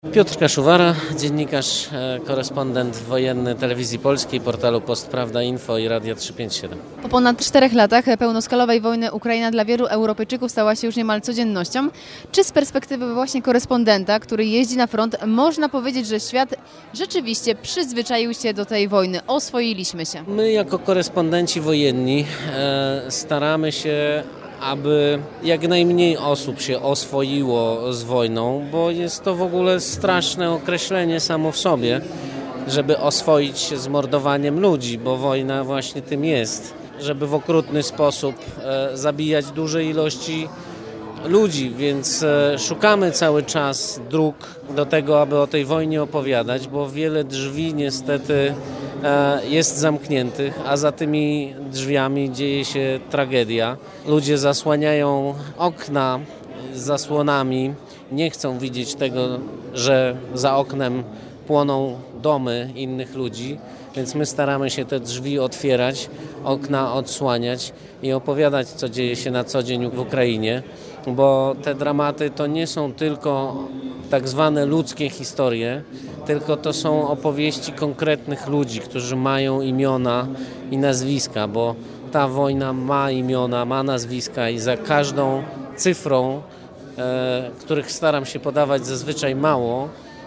Piotr Kaszuwara, dziennikarz, korespondent wojenny Telewizji Polskiej, portalu Postprawda Info i Radia 357. Po ponad 4 latach pełnoskalowej wojny Ukraina dla wielu Europejczyków stała się już niemal codziennością. Czy z perspektywy właśnie korespondenta, który jeździ na front, można powiedzieć, że świat rzeczywiście przyzwyczaił się do tej wojny, oswoiliśmy się? My jako korespondenci wojenni staramy się, aby jak najmniej osób się oswoiło z wojną, bo jest to w ogóle straszne określenie samo w sobie, żeby oswoić się z mordowaniem ludzi, bo wojna właśnie tym jest, żeby w okrutny sposób zabijać duże ilości ludzi, więc szukamy cały czas dróg do tego, aby o tej wojnie opowiadać, bo wiele drzwi niestety jest zamkniętych, a za tymi drzwiami dzieje się tragedia. Ludzie zasłaniają okna zasłonami, nie chcą widzieć tego, że za oknem płoną domy innych ludzi, więc my staramy się te drzwi otwierać, okna odsłaniać i opowiadać, co dzieje się na co dzień w Ukrainie, bo te dramaty to nie są tylko tak zwane ludzkie historie, tylko to są opowieści konkretnych ludzi, którzy mają imiona i nazwiska, bo ta wojna ma imiona, ma nazwiska i za każdą cyfrą, których staram się podawać zazwyczaj mało,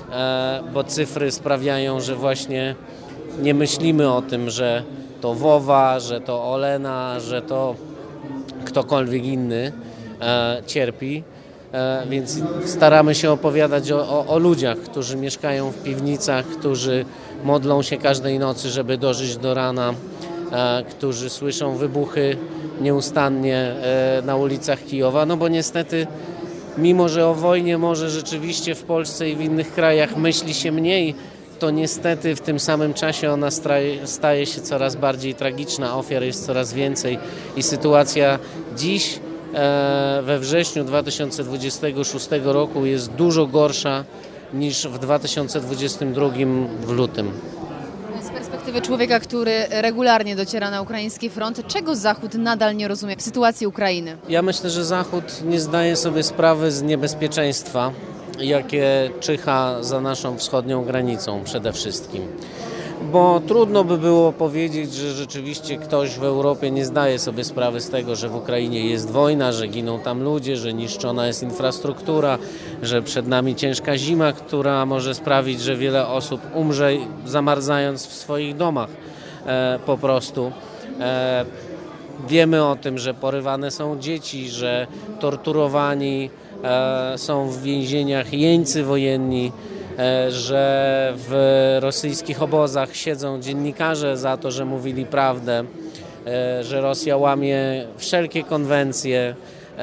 bo cyfry sprawiają, że właśnie nie myślimy o tym, że to Wowa, że to Olena, że to ktokolwiek inny cierpi, więc staramy się opowiadać o ludziach, którzy mieszkają w piwnicach, którzy modlą się każdej nocy, żeby dożyć do rana, którzy słyszą wybuchy nieustannie na ulicach Kijowa, no bo niestety mimo, że o wojnie może rzeczywiście w Polsce i w innych krajach myśli się mniej, to niestety w tym samym czasie ona staje się coraz bardziej tragiczna, ofiar jest coraz więcej i sytuacja dziś we wrześniu 2026 roku jest dużo gorsza niż w 2022 w lutym. Z perspektywy człowieka, który regularnie dociera na ukraiński front, czego Zachód nadal nie rozumie w sytuacji Ukrainy? Ja myślę, że Zachód nie zdaje sobie sprawy z niebezpieczeństwa, jakie czyha za naszą wschodnią granicą przede wszystkim. Bo trudno by było powiedzieć, że rzeczywiście ktoś w Europie nie zdaje sobie sprawy z tego, że w Ukrainie jest wojna, że giną tam ludzie, że niszczona jest infrastruktura, że przed nami ciężka zima, która może sprawić, że wiele osób umrze zamarzając w swoich domach po prostu. Wiemy o tym, że porywane są dzieci, że torturowani są w więzieniach jeńcy wojenni, że w rosyjskich obozach siedzą dziennikarze za to, że mówili prawdę, że Rosja łamie wszelkie konwencje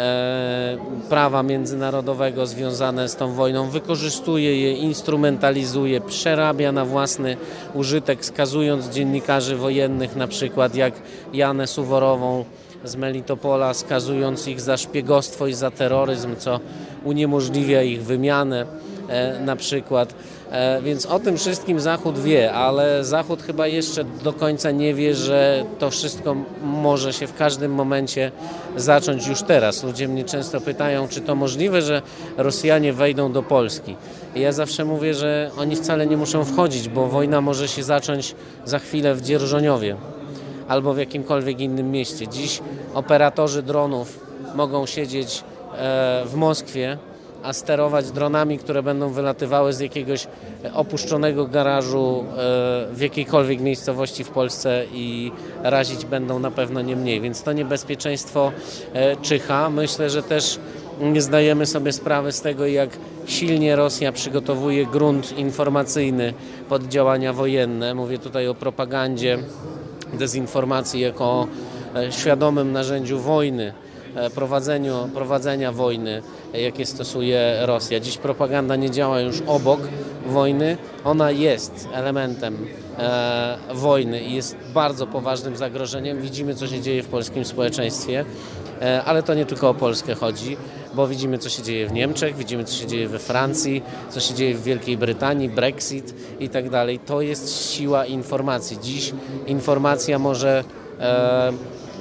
prawa międzynarodowego związane z tą wojną, wykorzystuje je, instrumentalizuje, przerabia na własny użytek, skazując dziennikarzy wojennych, na przykład jak Janę Suworową z Melitopola, skazując ich za szpiegostwo i za terroryzm, co uniemożliwia ich wymianę na przykład. Więc o tym wszystkim Zachód wie, ale Zachód chyba jeszcze do końca nie wie, że to wszystko może się w każdym momencie zacząć już teraz. Ludzie mnie często pytają, czy to możliwe, że Rosjanie wejdą do Polski. I ja zawsze mówię, że oni wcale nie muszą wchodzić, bo wojna może się zacząć za chwilę w Dzierżoniowie albo w jakimkolwiek innym mieście. Dziś operatorzy dronów mogą siedzieć w Moskwie, a sterować dronami, które będą wylatywały z jakiegoś opuszczonego garażu w jakiejkolwiek miejscowości w Polsce i razić będą na pewno nie mniej, więc to niebezpieczeństwo czyha. Myślę, że też nie zdajemy sobie sprawy z tego, jak silnie Rosja przygotowuje grunt informacyjny pod działania wojenne. Mówię tutaj o propagandzie, dezinformacji jako o świadomym narzędziu wojny, prowadzenia wojny, jakie stosuje Rosja. Dziś propaganda nie działa już obok wojny, ona jest elementem wojny i jest bardzo poważnym zagrożeniem. Widzimy, co się dzieje w polskim społeczeństwie, ale to nie tylko o Polskę chodzi, bo widzimy, co się dzieje w Niemczech, widzimy, co się dzieje we Francji, co się dzieje w Wielkiej Brytanii, Brexit i tak dalej. To jest siła informacji. Dziś informacja może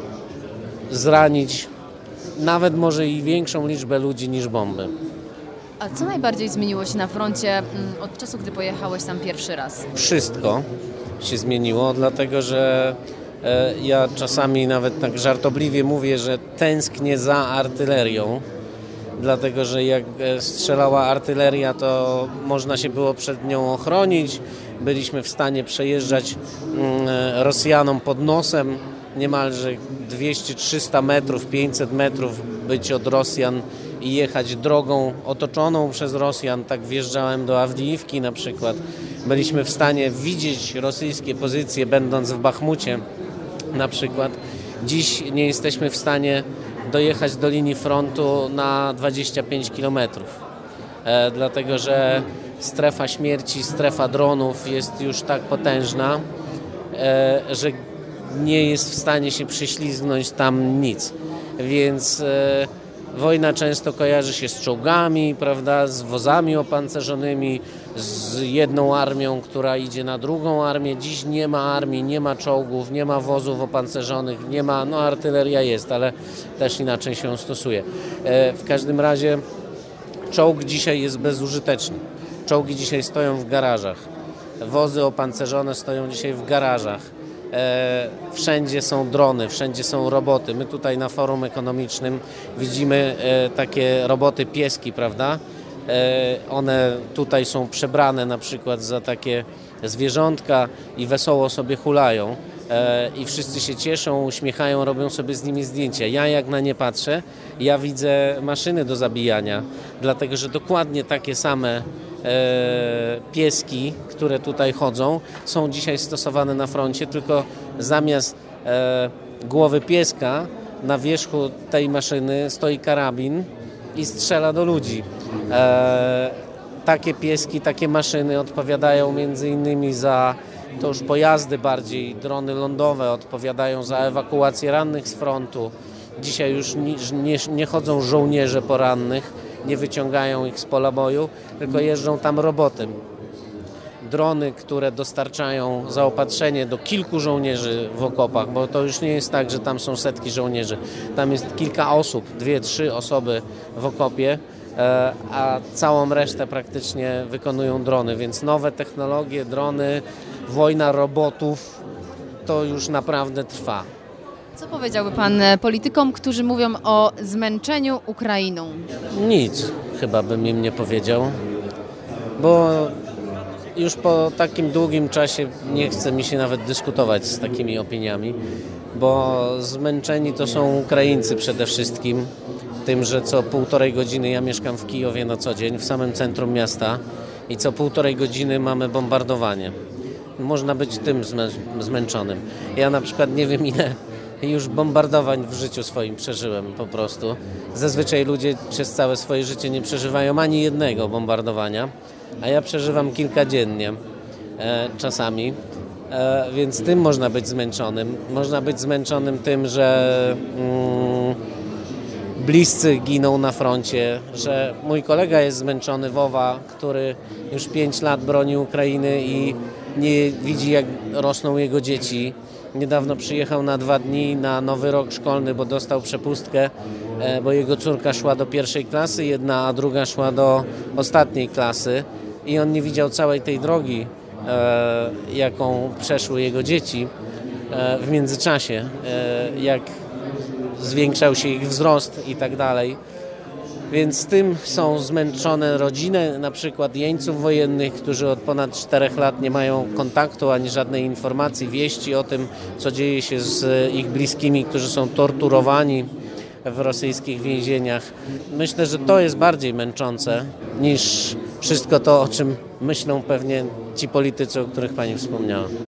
zranić nawet może i większą liczbę ludzi niż bomby. A co najbardziej zmieniło się na froncie od czasu, gdy pojechałeś tam pierwszy raz? Wszystko się zmieniło, dlatego że ja czasami nawet tak żartobliwie mówię, że tęsknię za artylerią, dlatego że jak strzelała artyleria, to można się było przed nią ochronić. Byliśmy w stanie przejeżdżać Rosjanom pod nosem niemalże 200-300 metrów, 500 metrów być od Rosjan i jechać drogą otoczoną przez Rosjan. Tak wjeżdżałem do Awdijiwki na przykład. Byliśmy w stanie widzieć rosyjskie pozycje, będąc w Bachmucie na przykład. Dziś nie jesteśmy w stanie dojechać do linii frontu na 25 km, dlatego że strefa śmierci, strefa dronów jest już tak potężna, że nie jest w stanie się przyślizgnąć tam nic. Więc wojna często kojarzy się z czołgami, prawda, z wozami opancerzonymi, z jedną armią, która idzie na drugą armię. Dziś nie ma armii, nie ma czołgów, nie ma wozów opancerzonych, nie ma, no artyleria jest, ale też inaczej się stosuje. W każdym razie czołg dzisiaj jest bezużyteczny. Czołgi dzisiaj stoją w garażach. Wozy opancerzone stoją dzisiaj w garażach. Wszędzie są drony, wszędzie są roboty. My tutaj na forum ekonomicznym widzimy takie roboty pieski, prawda? One tutaj są przebrane na przykład za takie zwierzątka i wesoło sobie hulają. I wszyscy się cieszą, uśmiechają, robią sobie z nimi zdjęcia. Ja jak na nie patrzę, ja widzę maszyny do zabijania, dlatego że dokładnie takie same pieski, które tutaj chodzą, są dzisiaj stosowane na froncie, tylko zamiast głowy pieska na wierzchu tej maszyny stoi karabin i strzela do ludzi. Takie pieski, takie maszyny odpowiadają między innymi za to już pojazdy bardziej, drony lądowe odpowiadają za ewakuację rannych z frontu. Dzisiaj już nie chodzą żołnierze po rannych, nie wyciągają ich z pola boju, tylko jeżdżą tam robotem. Drony, które dostarczają zaopatrzenie do kilku żołnierzy w okopach, bo to już nie jest tak, że tam są setki żołnierzy. Tam jest kilka osób, 2-3 osoby w okopie, a całą resztę praktycznie wykonują drony, więc nowe technologie, drony, wojna robotów, to już naprawdę trwa. Co powiedziałby Pan politykom, którzy mówią o zmęczeniu Ukrainą? Nic chyba bym im nie powiedział, bo już po takim długim czasie nie chce mi się nawet dyskutować z takimi opiniami, bo zmęczeni to są Ukraińcy przede wszystkim, tym, że co 1,5 godziny, ja mieszkam w Kijowie na co dzień, w samym centrum miasta i co 1,5 godziny mamy bombardowanie. Można być tym zmęczonym. Ja na przykład nie wiem ile już bombardowań w życiu swoim przeżyłem po prostu. Zazwyczaj ludzie przez całe swoje życie nie przeżywają ani jednego bombardowania, a ja przeżywam kilka dziennie czasami, więc tym można być zmęczonym. Można być zmęczonym tym, że bliscy giną na froncie, że mój kolega jest zmęczony, Wowa, który już 5 lat broni Ukrainy i nie widzi, jak rosną jego dzieci. Niedawno przyjechał na 2 dni na nowy rok szkolny, bo dostał przepustkę, bo jego córka szła do 1. klasy, jedna, a druga szła do ostatniej klasy i on nie widział całej tej drogi, jaką przeszły jego dzieci w międzyczasie, jak zwiększał się ich wzrost i tak dalej. Więc tym są zmęczone rodziny, na przykład jeńców wojennych, którzy od ponad 4 lat nie mają kontaktu ani żadnej informacji, wieści o tym, co dzieje się z ich bliskimi, którzy są torturowani w rosyjskich więzieniach. Myślę, że to jest bardziej męczące niż wszystko to, o czym myślą pewnie ci politycy, o których Pani wspomniała.